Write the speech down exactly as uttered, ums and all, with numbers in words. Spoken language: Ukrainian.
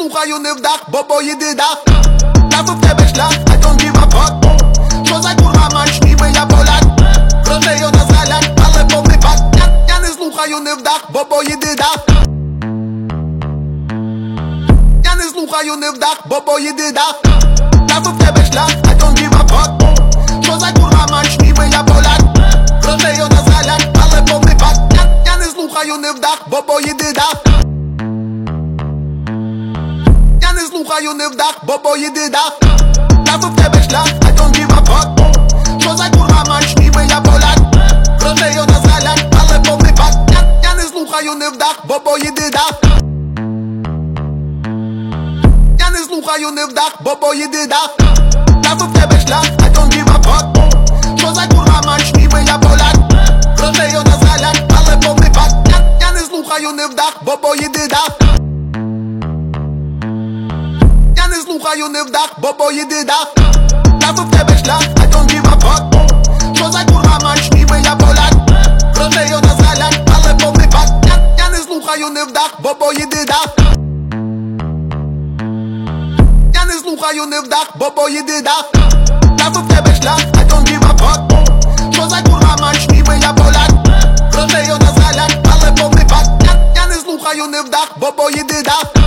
слухаю, не вдах, бо боїди дах. Трафив в тебе шлях, I don't give a fuck. Що за курва мач, ніби я поляк. Грошей одна заляк, але повний бак. Я, я не слухаю, не вдах, бо боїди дах. Я не слухаю, не вдах, бо боїди дах. Трафив в тебе шлях, I don't give a fuck. Що за курва мач, ніби я поляк. Грошей одна заляк, але повний бак. Я, я не слухаю, не вдах, бо боїди дах. Я не слухаю, не вдах, бо боїди дах. Трафив в тебе шлях, I don't give a fuck. Що за курва мач, ніби я поляк. Грошей одна заляк, але повний бак. Я, я не слухаю, не вдах, бо боїди дах. Я не слухаю, не вдах, бо боїди дах. Трафив в тебе шлях, I don't give a fuck. Що за курва мач, ніби я поляк. Грошей одна заляк, але повний бак. Я, я не слухаю, не вдах, бо боїди дах. Я не слухаю, не вдах, бо боїди дах. Трафив в тебе шлях, I don't give a fuck. Що за курва мач, ніби я поляк. Грошей одна заляк, але повний бак. Я, я не слухаю, не вдах, бо боїди дах. Я не слухаю, не вдах, бо боїди дах. Трафив в тебе шлях, I don't give a fuck.